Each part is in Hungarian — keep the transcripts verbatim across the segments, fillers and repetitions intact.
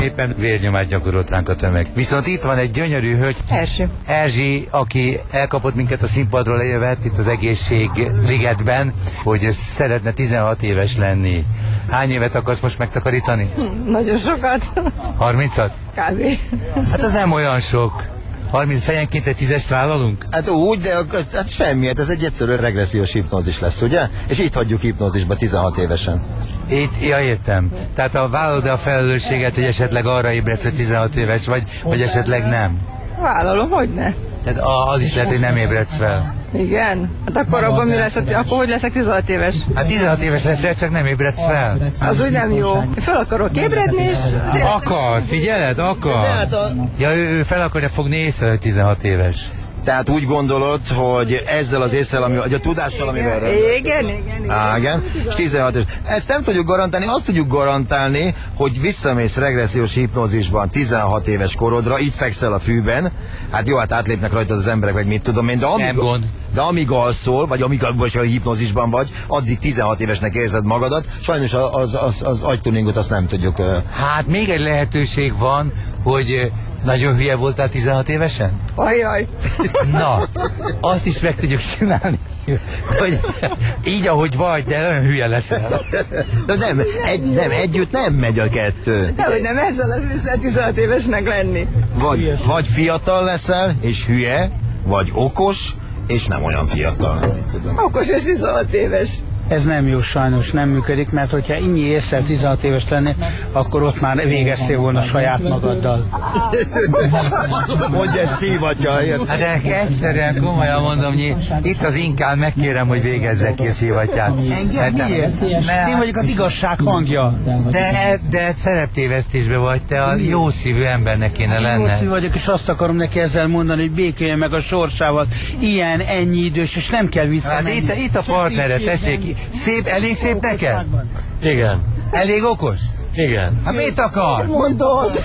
éppen vérnyomást gyakorolt ránk a tömeg. Viszont itt van egy gyönyörű hölgy. Erzsi. Erzsi, aki elkapott minket a színpadról élvet itt az egészségligetben, hogy szeretne tizenhat éves lenni. Hány évet akarsz most megtakarítani? Hm, nagyon sokat. harmincat? Kávé. Hát az nem olyan sok. harminc fejenként egy tízest vállalunk? Hát úgy, de hát semmi, hát ez egy egyszerű regressziós hipnózis lesz, ugye? És itt hagyjuk hipnózisba tizenhat évesen. Itt, ja, értem. Tehát a vállalod a felelősséget, hogy esetleg arra ébredsz, hogy tizenhat éves vagy, vagy esetleg nem? Vállalom, hogy ne? Tehát az is lehet, hogy nem ébredsz fel. Igen? Hát akkor abban mi lesz, akkor hogy leszek tizenhat éves? Hát tizenhat éves leszel, csak nem ébredsz fel. Az úgy nem jó. Fel akarok ébredni, és... Akar, figyeled, akar. Hát a... Ja, ő, ő fel akarja fogni észre, hogy tizenhat éves. Tehát úgy gondolod, hogy ezzel az észsel, ami, vagy a tudással, amivel... Igen, igen, igen. Á, igen. És tizenhat éves. Ezt nem tudjuk garantálni, azt tudjuk garantálni, hogy visszamész regressziós hipnózisban tizenhat éves korodra, itt fekszel a fűben, hát jó, hát átlépnek rajtad az emberek, vagy mit tudom én, de amíg, nem gond. De amíg alszol, vagy amíg a hipnózisban vagy, addig tizenhat évesnek érzed magadat. Sajnos az, az, az agytuningot azt nem tudjuk... Hát még egy lehetőség van, hogy nagyon hülye voltál tizenhat évesen? Ajaj. Na, azt is meg tudjuk csinálni, hogy így ahogy vagy, de olyan hülye leszel. De nem, egy, nem, együtt nem megy a kettő. De hogy nem ezzel az vissza tizenhat évesnek lenni. Vagy, vagy fiatal leszel, és hülye, vagy okos, és nem olyan fiatal. Okos és tizenhat éves. Ez nem jó, sajnos nem működik, mert hogyha innyi észre tizenhat éves lenni, akkor ott már végeztél volna saját magaddal. Mondja, ez szívatja. Hát de egyszerűen komolyan mondom, itt az inkán megkérem, hogy végezzek ki a szívatját. Engem miért? Én vagyok az igazság hangja. De, de szereptévesztésben vagy, te a jó szívű embernek kéne lenne. Jó szívű vagyok, és azt akarom neki ezzel mondani, hogy békéljen meg a sorsával. Ilyen, ennyi idős, és nem kell visszamenni. Hát itt, itt a partnere, tessék. Szép, elég szép neked? Igen. Elég okos? Igen. Hát mit akar? Mondod.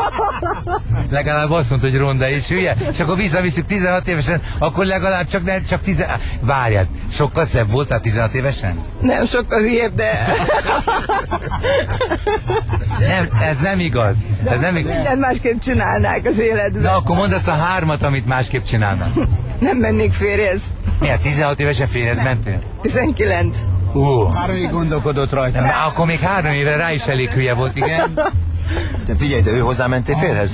Legalább azt mondta, hogy ronda és hülye, és akkor visszavisszük tizenhat évesen, akkor legalább csak nem, csak tizen... Várjad, sokkal szebb voltál tizenhat évesen? Nem, sokkal hülyebb, de... Nem, ez nem igaz. Ez nem igaz. Mindent másképp csinálnák az életben. Na, akkor mondd azt a hármat, amit másképp csinálnak. Nem mennék férjhez. Miért? tizenhat évesen férjhez mentél? tizenkilenc. Uh. Három évig gondolkodott rajta. Na, akkor még három évre rá is elég hülye volt, igen. De figyelj, de ő hozzámentél férhez?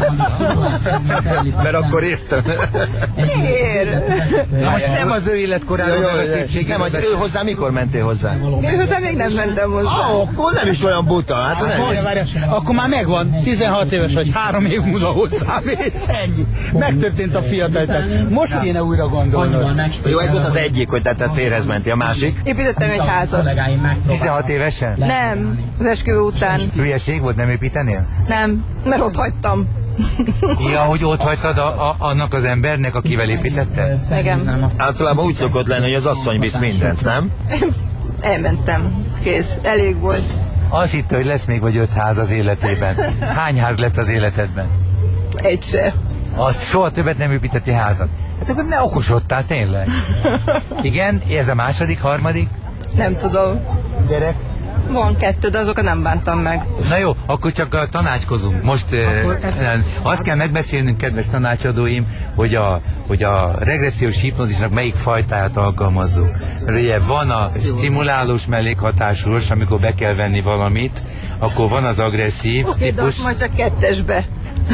Mert akkor értem. Miért? Na, most nem az ő életkoráról, Jó, meg a jó, szépségéről. nem, hogy ő hozzá mikor mentél hozzá? Én hozzá még nem mentem hozzá. Ah, akkor nem is olyan buta, hát nem. Várja, várja. Akkor már megvan, tizenhat éves vagy, három év múlva hozzám, és ennyi. Megtörtént a fiatalítás. Most kéne újra gondolnod. Jó, ez volt az egyik, hogy te férhez mentél, a másik. Építettem egy házat. tizenhat évesen? Nem, az esküvő után. Hülyeség volt, nem építenél? Nem, mert ott hagytam. Ja, hogy ott hagytad a, a, annak az embernek, akivel építette? Igen. Általában úgy szokott lenni, hogy az asszony visz mindent, nem? Elmentem. Kész. Elég volt. Azt hitte, hogy lesz még vagy öt ház az életében. Hány ház lett az életedben? Egy se. Azt soha többet nem építeti házat. Hát akkor ne okosodtál, tényleg. Igen, ez a második, harmadik? Nem tudom. Gyerek? Van kettő, de azokat nem bántam meg. Na jó, akkor csak uh, tanácskozunk. Most uh, azt kell megbeszélnünk, kedves tanácsadóim, hogy a, hogy a regressziós hipnózisnak melyik fajtáját alkalmazzuk. Ugye van a stimulálós mellékhatásos, amikor be kell venni valamit, akkor van az agresszív Oké, de azt majd csak kettesbe.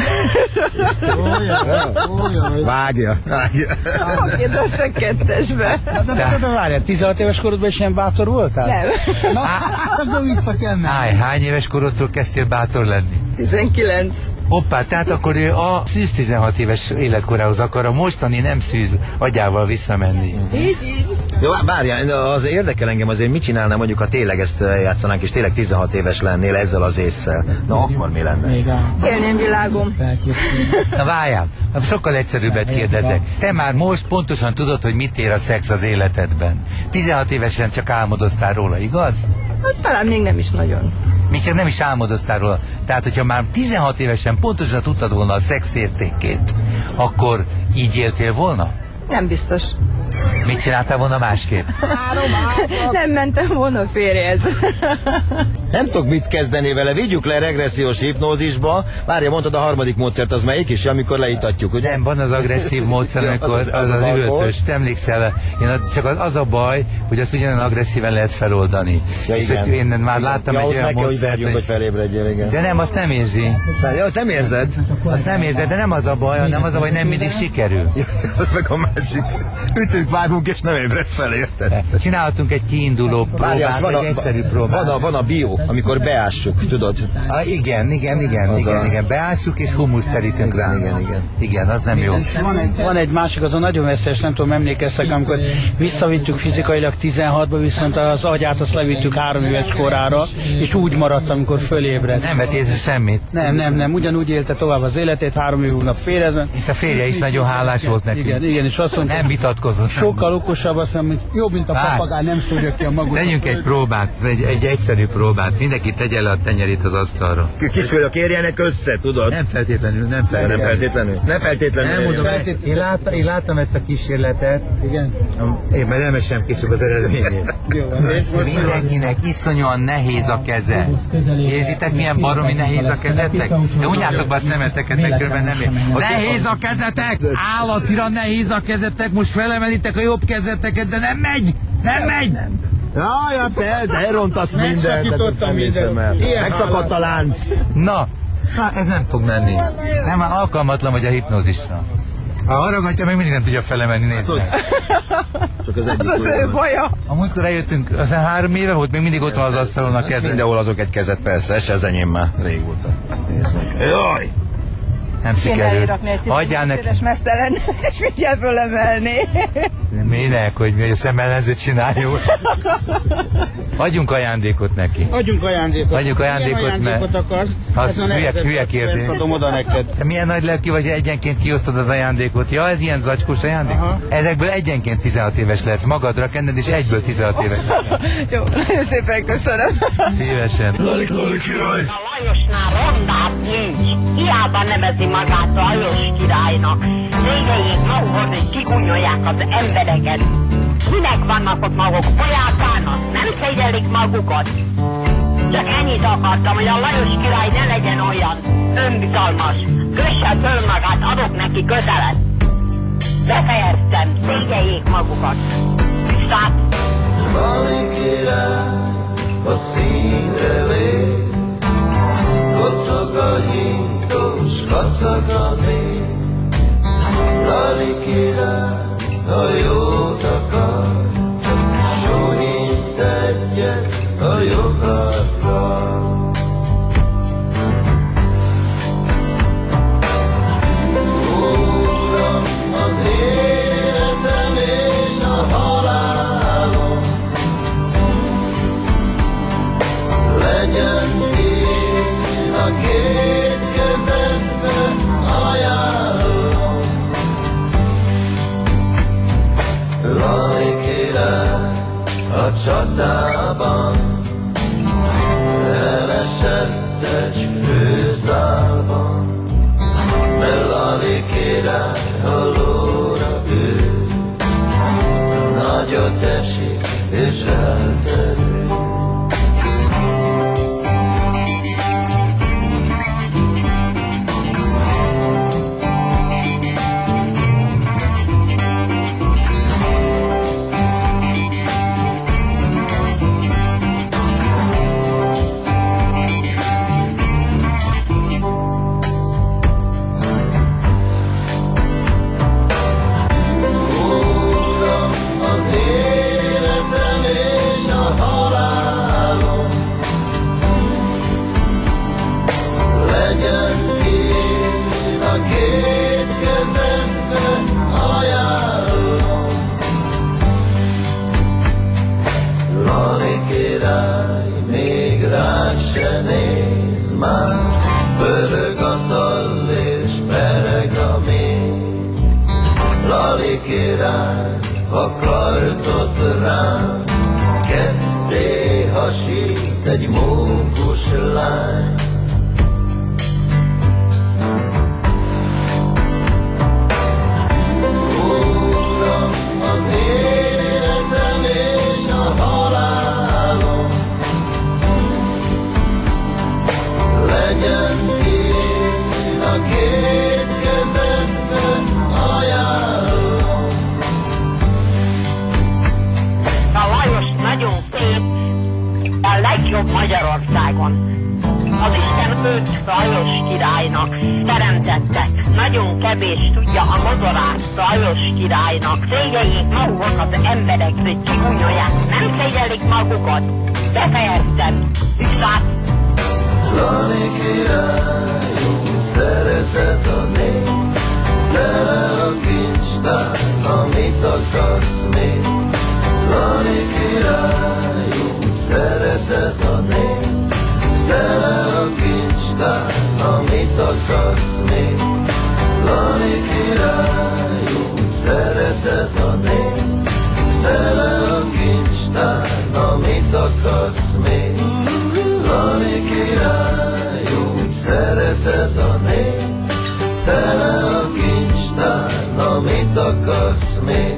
Vágja, vágja. Oké, de azt csak kettesbe. De, de, de várjál, tizenhat éves korodban is ilyen bátor voltál? Nem. Na, akkor vissza kell menni. Hány, hány éves korodtól kezdtél bátor lenni? tizenkilenc. Hoppá, tehát akkor ő a szűz tizenhat éves életkorához akar a mostani nem szűz agyával visszamenni. Így, így. Jó, várjál, az érdekel engem azért, mit csinálna mondjuk, ha tényleg ezt játszanánk, és tényleg tizenhat éves lennél ezzel az ésszel. Na, akkor mi lenne? Élném világom. Na várjál, sokkal egyszerűbbet kérdezek. Te már most pontosan tudod, hogy mit ér a szex az életedben. tizenhat évesen csak álmodoztál róla, igaz? Hát, talán még nem is nagyon. Még csak nem is álmodoztál róla. Tehát, hogyha már tizenhat évesen pontosan tudtad volna a szex értékét, akkor így éltél volna? Nem biztos. Mit csináltál volna másképp? Nem mentem volna férjhez. Nem tudok mit kezdeni vele, vigyük le regressziós hipnózisba. Várja, mondtad a harmadik módszert, az melyik is, amikor leítatjuk, ugye? Nem, van az agresszív módszer, amikor az az, az, az üvöltös. Te emlékszel, én a, csak az, az a baj, hogy azt ugyanen agresszíven lehet feloldani. Ja, igen. Én már láttam ja, egy olyan meg kell, hogy módszert, verjünk, hogy felébredjél, igen. de nem, azt nem érzi. Ja, azt nem érzed? Azt nem érzed, de nem az a baj, hanem az a baj, nem mindig sikerül. Az meg a másik. Ütünk, vágunk, és nem ébredsz fel, érted? Csinálhatunk egy kiinduló próbát, van egy a, egyszerű próbát. Van a, van a bio, amikor beássuk, tudod? Ah, igen, igen, igen, Az igen, a- igen. Beássuk és humuszt terítünk rá. igen, igen. Igen, az nem jó. Van egy, van egy másik, az a nagyon veszélyes, nem tudom, emlékeztek, amikor visszavittük fizikailag tizenhatba, viszont az agyát azt levittük három éves korára, és úgy maradt, amikor fölébredt. Nem vett észre semmit. Nem, nem, nem, ugyanúgy élte tovább az életét, három év múlva félre. És a férje is nagyon hálás volt neki. Igen, igen, és azt mondta, Nem vitatkozott. sokkal okosabb, azt mondom, hogy jobb, mint a Várj. papagáj, nem szúrja ki a magot. Tegyünk egy próbát, egy, egy egyszerű próbát. Mindenki tegye le a tenyerét az asztalra. Kisfőjök érjenek össze, tudod? Nem feltétlenül, nem Nem feltétlenül. feltétlenül. Nem feltétlenül. Nem mondom, érjenek. én láttam, én láttam ezt a kísérletet. Igen. Én már nem sem később az eredményét. Jó, van, és most Mindenkinek iszonyúan nehéz a keze. Érzitek, milyen baromi nehéz a kezetek? De unjátok be a szemeteket, meg körben nem ér. Nehéz a kezetek! Állatira nehéz a kezetek! Most felemelitek a jobb kezeteket, de nem megy! Nem megy! Jaj, te, de elrontasz mindent. tehát ezt Megszakítottam nem hiszem el. mindent. Ilyen Megszakadt a lánc. Na, hát ez nem fog menni. Nem, már alkalmatlan vagy a hipnózisra. Ha haragatja, még mindig nem tudja felemelni, nézd meg. Csak az egyik. Az az ő baja. A múltkor eljöttünk, aztán három éve volt, még mindig ott van az asztalon a keze. Mindenhol azok egy kezet, persze, ez se az enyém már régóta. Nézd meg. Jaj! Nem Kéne sikerült. elrakni egy Adjál neki. tizenöt éves mesztelen, és mindjárt fölemelni. Minek, hogy mi a szemellenzőt csináljuk? Adjunk ajándékot neki. adjunk ajándékot. Adjunk ajándékot, Milyen ajándékot mert- akarsz? Az Ez a hülye- nehezebb hülye zacskó, kérdés. ezt adom oda neked. Te milyen nagy lelki vagy, egyenként kiosztod az ajándékot? Ja, ez ilyen zacskós ajándék? Aha. Ezekből egyenként tizenhat éves lesz. Magadra kenned, és egyből tizenhat éves lesz. Jó, nagyon szépen köszönöm. Szívesen. A Lajosnál rondább nincs. Hiába nevezi magát Lajos királynak. Régeiek magukhoz, hogy kigúnyolják az embereket. Minek vannak ott maguk? Folyákának? Nem szégyelik magukat? Csak ennyit akartam, hogy a Lajos király ne legyen olyan önbizalmas. Kösse föl magát, adok neki kötelet. Befejeztem, szégyeljék magukat. Viszlát! Mali király a színre lép, kocog a hintós, kacag a nép. Mali király a jót akar, súlyint egyet a jogarra. Uram, az életem és a halálom, legyen tiéd, a két kezedbe ajánlom. Lali király a csatában elesett egy főszálban, de Lali király a lóra ül, nagyot esik és elterül. Uram, az életem és a halálom, legyen tiéd, a két kezedbe ajánlom. Lali király, még rád se néz már, pörög a tall és pereg a méz. Lali király, a kardot rám, ketté hasít egy mókus lány. Uram, az két kezedbe ajánlom. A Lajos nagyon szép, a legjobb Magyarországon. Az Isten őt Lajos királynak teremtettek. Nagyon kevés tudja a mozorát Lajos királynak. Szégyeljék magukat az emberek, hogy csigonyolják. Nem szégyelik magukat. Befejeztem. Viszlát! Lani király, úgy szeret ez a nép, tele a kincstár, amit akarsz még. Lani király, úgy szeret ez a nép, tele a kincstár, amit akarsz még. Lani király, úgy szeret ez a nép, tele a kincstár, amit akarsz még. Lani király, úgy szeret ez a nép, tele a kincstár, amit akarsz még.